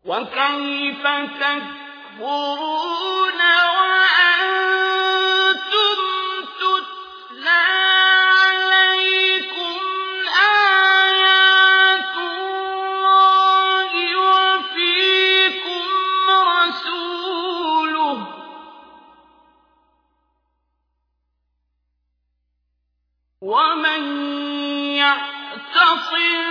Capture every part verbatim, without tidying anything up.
وكيف تكفرون وأنتم تتلى عليكم آيات الله وفيكم رسوله ومن يعتصم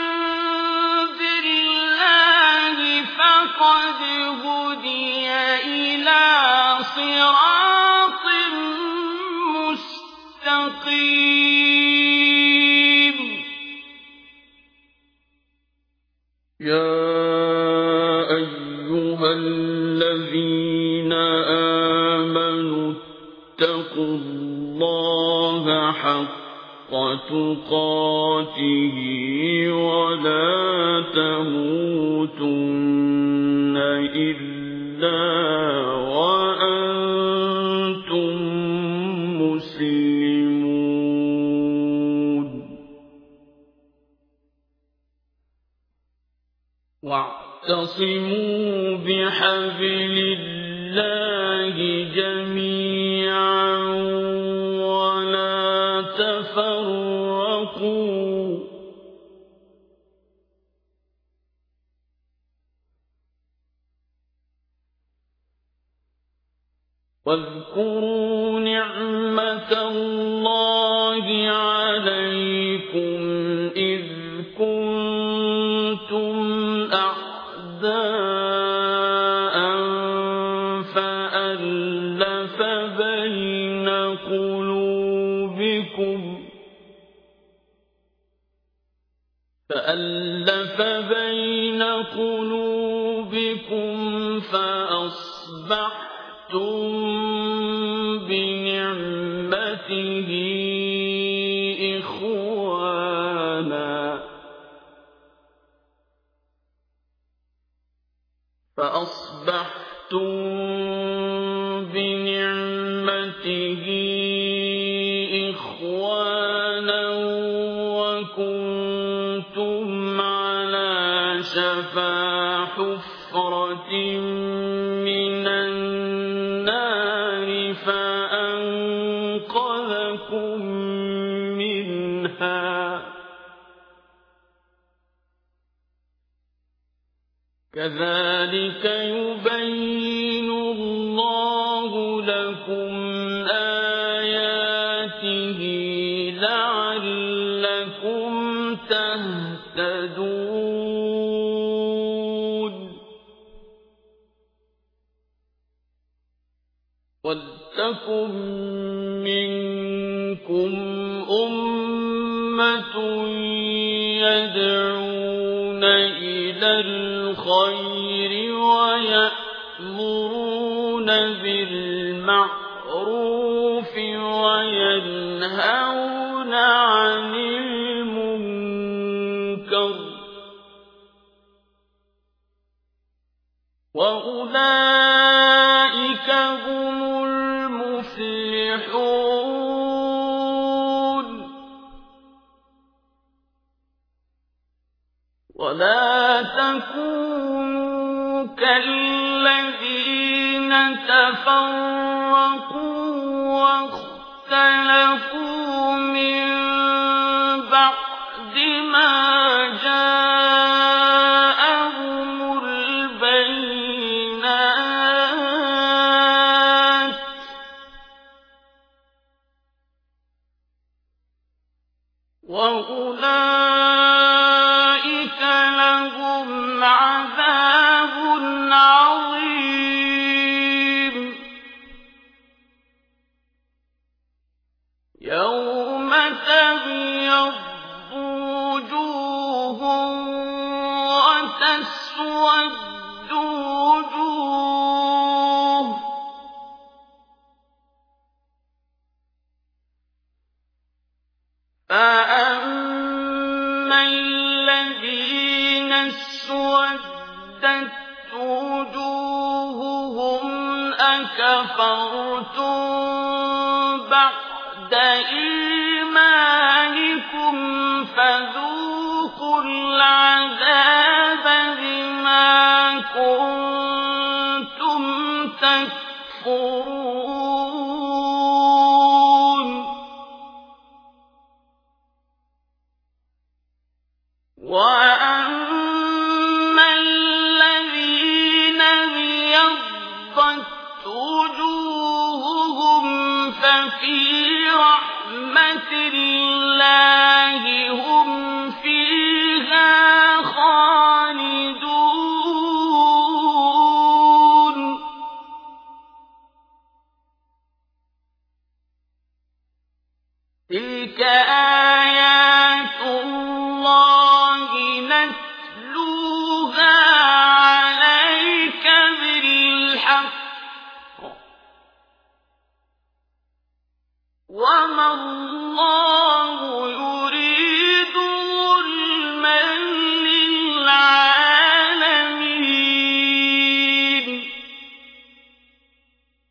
فقد هدي إلى صراط مستقيم. يا أيها الذين آمنوا اتقوا الله حق تقاته ولا تموتن إلا وأنتم مسلمون. واعتصموا بحبل الله جميعا ولا تفرقوا واذكروا نعمة الله عليكم إذ كنتم أعداء فألف بين قلوبكم فألف بين قلوبكم فأصبحتم بنعمته إخوانا فأصبحتم بنعمته إخوانا وكنتم على شفا حفرة من النار فأنقذكم منها كذلك يبين الله لكم آياته لعلكم تهتدون. ولتكن منكم أمة يدعون إلى الخير ويأمرون بالمعروف وينهون عن المنكر وأولئك هم المفلحون. ولا تكونوا كالذين تفرقوا واختلفوا من بعد ما جاءهم البينات وأولئك لهم عذاب عظيم. يوم تبيض وجوه وتسود وجوه فأما الذين اسودت وجوههم أكفرتم بعد إيمانكم فذوقوا العذاب بما كنتم وَأَمَّا الَّذِينَ ابْيَضَّتْ وُجُوهُهُمْ فَفِي رَحْمَةِ اللَّهِ هُمْ فِيهَا خَالِدُونَ تِلْكَ آيَاتُ اللَّهِ نَتْلُوهَا